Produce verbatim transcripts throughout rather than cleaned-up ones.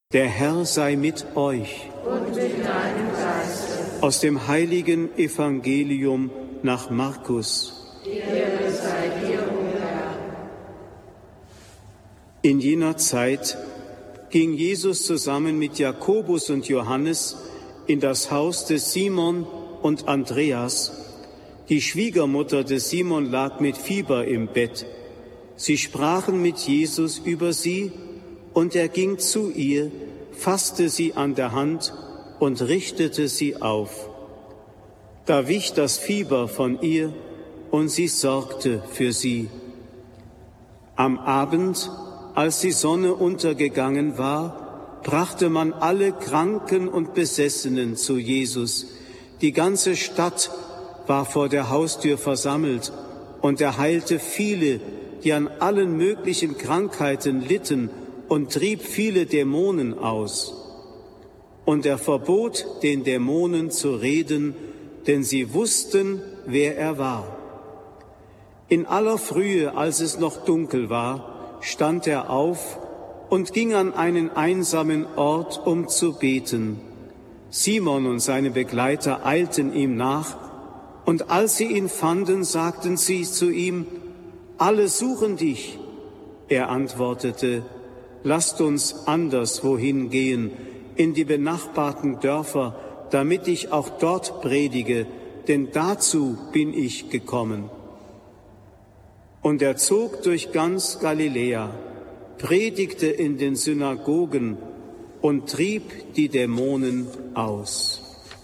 Der Herr sei mit euch. Und mit deinem Geiste. Aus dem heiligen Evangelium nach Markus. Ehre sei dir, o Herr. In jener Zeit ging Jesus zusammen mit Jakobus und Johannes in das Haus des Simon und Andreas. Die Schwiegermutter des Simon lag mit Fieber im Bett. Sie sprachen mit Jesus über sie, und er ging zu ihr, fasste sie an der Hand und richtete sie auf. Da wich das Fieber von ihr, und sie sorgte für sie. Am Abend, als die Sonne untergegangen war, brachte man alle Kranken und Besessenen zu Jesus. Die ganze Stadt war vor der Haustür versammelt, und er heilte viele, die an allen möglichen Krankheiten litten, und trieb viele Dämonen aus. Und er verbot den Dämonen zu reden, denn sie wussten, wer er war. In aller Frühe, als es noch dunkel war, stand er auf und ging an einen einsamen Ort, um zu beten. Simon und seine Begleiter eilten ihm nach, und als sie ihn fanden, sagten sie zu ihm: Alle suchen dich. Er antwortete: Lasst uns anderswohin gehen, in die benachbarten Dörfer, damit ich auch dort predige, denn dazu bin ich gekommen. Und er zog durch ganz Galiläa, predigte in den Synagogen und trieb die Dämonen aus.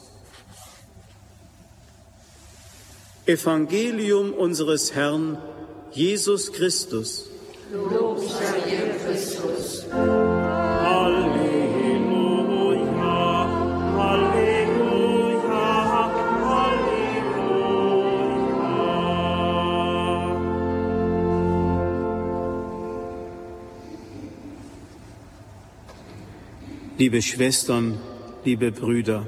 Evangelium unseres Herrn Jesus Christus. Lob sei dir, Christus. Halleluja, Halleluja, Halleluja. Liebe Schwestern, liebe Brüder,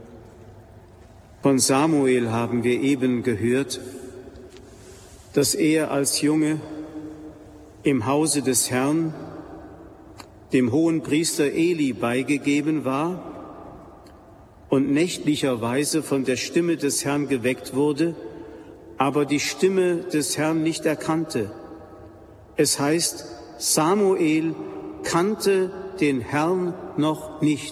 von Samuel haben wir eben gehört, dass er als Junge im Hause des Herrn dem Hohenpriester Eli beigegeben war und nächtlicherweise von der Stimme des Herrn geweckt wurde, aber die Stimme des Herrn nicht erkannte. Es heißt, Samuel kannte den Herrn noch nicht.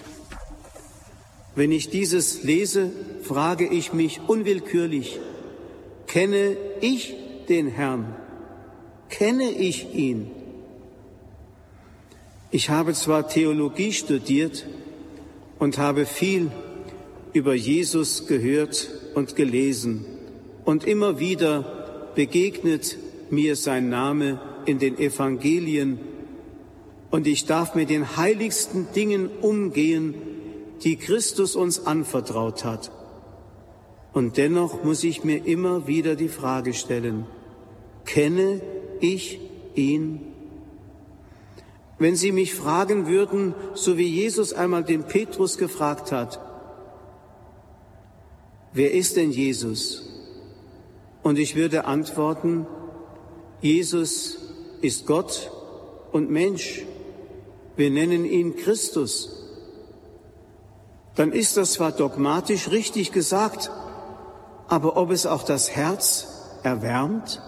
Wenn ich dieses lese, frage ich mich unwillkürlich: Kenne ich den Herrn? Kenne ich ihn? Ich habe zwar Theologie studiert und habe viel über Jesus gehört und gelesen, und immer wieder begegnet mir sein Name in den Evangelien, und ich darf mit den heiligsten Dingen umgehen, die Christus uns anvertraut hat. Und dennoch muss ich mir immer wieder die Frage stellen: Kenne ich ihn? Wenn Sie mich fragen würden, so wie Jesus einmal den Petrus gefragt hat: Wer ist denn Jesus? Und ich würde antworten: Jesus ist Gott und Mensch. Wir nennen ihn Christus. Dann ist das zwar dogmatisch richtig gesagt, aber ob es auch das Herz erwärmt,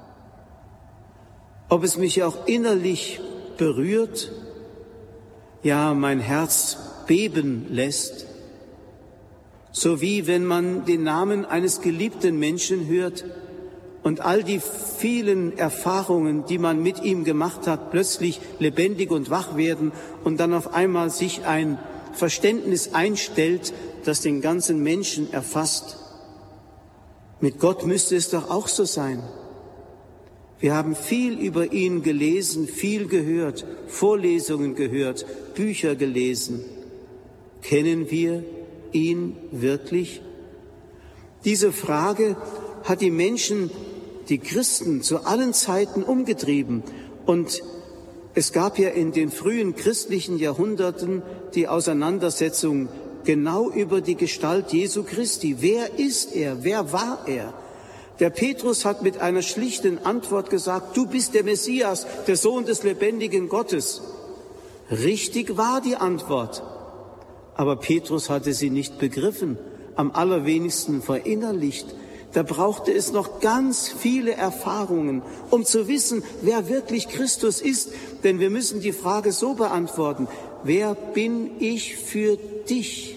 ob es mich auch innerlich berührt, ja, mein Herz beben lässt, so wie wenn man den Namen eines geliebten Menschen hört und all die vielen Erfahrungen, die man mit ihm gemacht hat, plötzlich lebendig und wach werden und dann auf einmal sich ein Verständnis einstellt, das den ganzen Menschen erfasst. Mit Gott müsste es doch auch so sein. Wir haben viel über ihn gelesen, viel gehört, Vorlesungen gehört, Bücher gelesen. Kennen wir ihn wirklich? Diese Frage hat die Menschen, die Christen, zu allen Zeiten umgetrieben. Und es gab ja in den frühen christlichen Jahrhunderten die Auseinandersetzung genau über die Gestalt Jesu Christi. Wer ist er? Wer war er? Der Petrus hat mit einer schlichten Antwort gesagt: Du bist der Messias, der Sohn des lebendigen Gottes. Richtig war die Antwort, aber Petrus hatte sie nicht begriffen, am allerwenigsten verinnerlicht. Da brauchte es noch ganz viele Erfahrungen, um zu wissen, wer wirklich Christus ist. Denn wir müssen die Frage so beantworten: Wer bin ich für dich?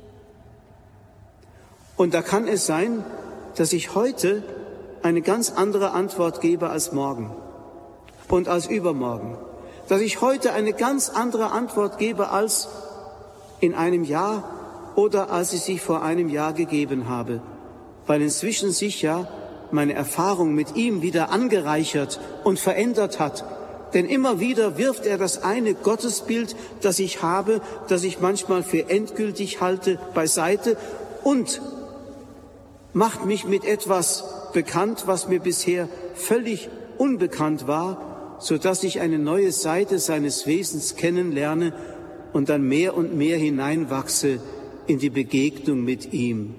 Und da kann es sein, dass ich heute eine ganz andere Antwort gebe als morgen und als übermorgen. Dass ich heute eine ganz andere Antwort gebe als in einem Jahr oder als ich sie vor einem Jahr gegeben habe. Weil inzwischen sich ja meine Erfahrung mit ihm wieder angereichert und verändert hat. Denn immer wieder wirft er das eine Gottesbild, das ich habe, das ich manchmal für endgültig halte, beiseite und macht mich mit etwas bekannt, was mir bisher völlig unbekannt war, sodass ich eine neue Seite seines Wesens kennenlerne und dann mehr und mehr hineinwachse in die Begegnung mit ihm.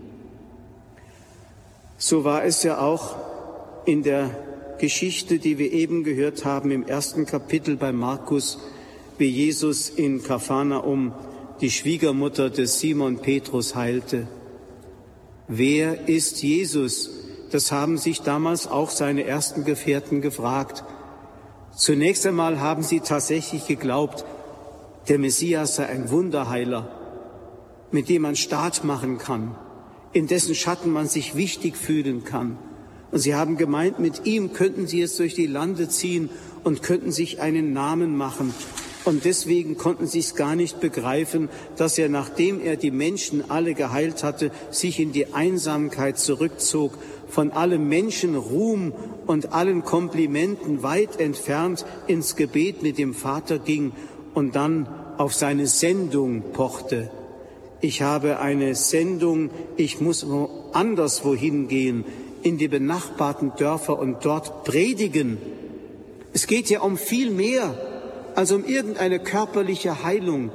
So war es ja auch in der Geschichte, die wir eben gehört haben, im ersten Kapitel bei Markus, wie Jesus in Kapharnaum die Schwiegermutter des Simon Petrus heilte. Wer ist Jesus? Das haben sich damals auch seine ersten Gefährten gefragt. Zunächst einmal haben sie tatsächlich geglaubt, der Messias sei ein Wunderheiler, mit dem man Staat machen kann, in dessen Schatten man sich wichtig fühlen kann. Und sie haben gemeint, mit ihm könnten sie jetzt durch die Lande ziehen und könnten sich einen Namen machen. Und deswegen konnten sie es gar nicht begreifen, dass er, nachdem er die Menschen alle geheilt hatte, sich in die Einsamkeit zurückzog, von allem Menschenruhm und allen Komplimenten weit entfernt ins Gebet mit dem Vater ging und dann auf seine Sendung pochte. Ich habe eine Sendung, ich muss woanders wohin gehen, in die benachbarten Dörfer und dort predigen. Es geht ja um viel mehr als um irgendeine körperliche Heilung.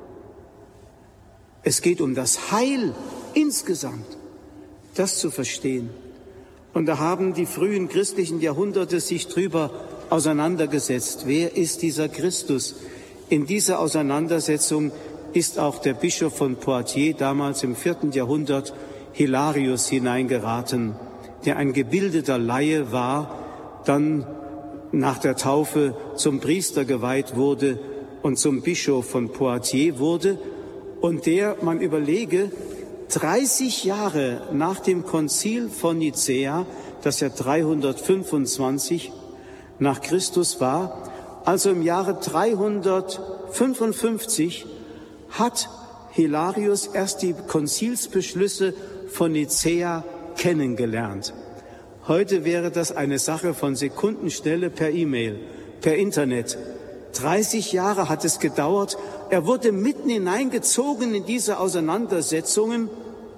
Es geht um das Heil insgesamt, das zu verstehen. Und da haben die frühen christlichen Jahrhunderte sich drüber auseinandergesetzt. Wer ist dieser Christus? In diese Auseinandersetzung ist auch der Bischof von Poitiers damals im vierten Jahrhundert, Hilarius, hineingeraten, der ein gebildeter Laie war, dann nach der Taufe zum Priester geweiht wurde und zum Bischof von Poitiers wurde und der, man überlege, dreißig Jahre nach dem Konzil von Nicäa, das ja dreihundertfünfundzwanzig nach Christus war, also im Jahre dreihundertfünfundfünfzig, hat Hilarius erst die Konzilsbeschlüsse von Nicäa kennengelernt. Heute wäre das eine Sache von Sekundenschnelle per E-Mail, per Internet. dreißig Jahre hat es gedauert. Er wurde mitten hineingezogen in diese Auseinandersetzungen.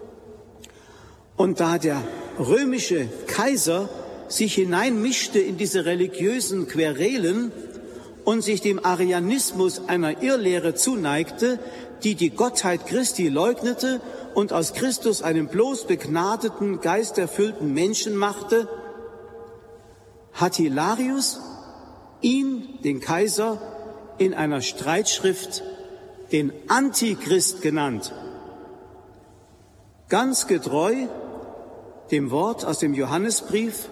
Und da der römische Kaiser sich hineinmischte in diese religiösen Querelen und sich dem Arianismus, einer Irrlehre, zuneigte, die die Gottheit Christi leugnete und aus Christus einen bloß begnadeten, geisterfüllten Menschen machte, hat Hilarius ihn, den Kaiser, in einer Streitschrift den Antichrist genannt. Ganz getreu dem Wort aus dem Johannesbrief,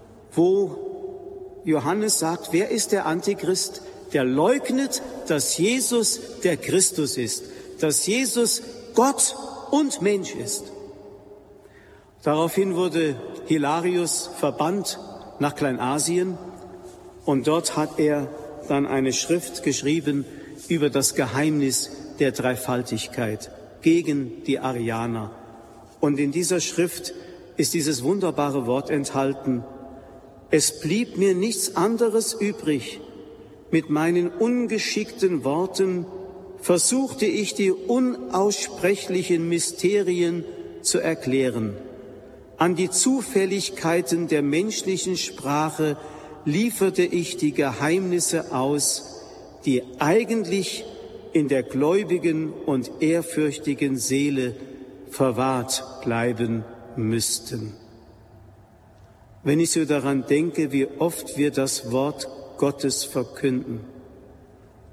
wo Johannes sagt, wer ist der Antichrist? Der leugnet, dass Jesus der Christus ist, dass Jesus Gott und Mensch ist. Daraufhin wurde Hilarius verbannt nach Kleinasien und dort hat er dann eine Schrift geschrieben über das Geheimnis der Dreifaltigkeit gegen die Arianer. Und in dieser Schrift ist dieses wunderbare Wort enthalten: Es blieb mir nichts anderes übrig. Mit meinen ungeschickten Worten versuchte ich, die unaussprechlichen Mysterien zu erklären. An die Zufälligkeiten der menschlichen Sprache lieferte ich die Geheimnisse aus, die eigentlich in der gläubigen und ehrfürchtigen Seele verwahrt bleiben müssten. Wenn ich so daran denke, wie oft wir das Wort Gottes verkünden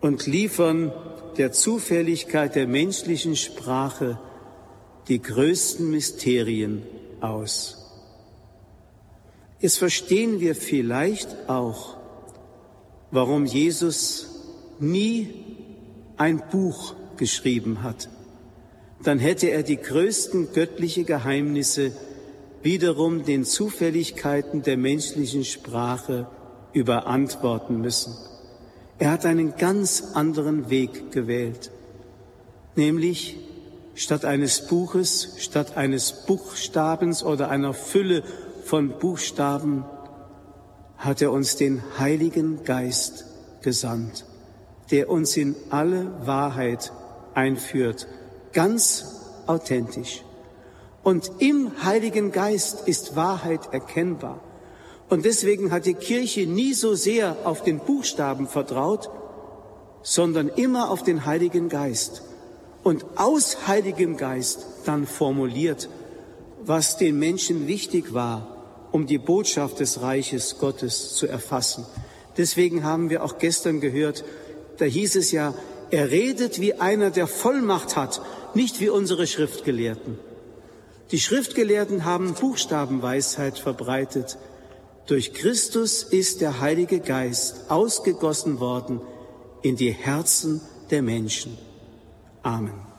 und liefern der Zufälligkeit der menschlichen Sprache die größten Mysterien aus. Jetzt verstehen wir vielleicht auch, warum Jesus nie ein Buch geschrieben hat. Dann hätte er die größten göttlichen Geheimnisse wiederum den Zufälligkeiten der menschlichen Sprache überantworten müssen. Er hat einen ganz anderen Weg gewählt, nämlich statt eines Buches, statt eines Buchstabens oder einer Fülle von Buchstaben hat er uns den Heiligen Geist gesandt, der uns in alle Wahrheit einführt, ganz authentisch. Und im Heiligen Geist ist Wahrheit erkennbar. Und deswegen hat die Kirche nie so sehr auf den Buchstaben vertraut, sondern immer auf den Heiligen Geist. Und aus Heiligem Geist dann formuliert, was den Menschen wichtig war, um die Botschaft des Reiches Gottes zu erfassen. Deswegen haben wir auch gestern gehört, da hieß es ja, er redet wie einer, der Vollmacht hat, nicht wie unsere Schriftgelehrten. Die Schriftgelehrten haben Buchstabenweisheit verbreitet. Durch Christus ist der Heilige Geist ausgegossen worden in die Herzen der Menschen. Amen.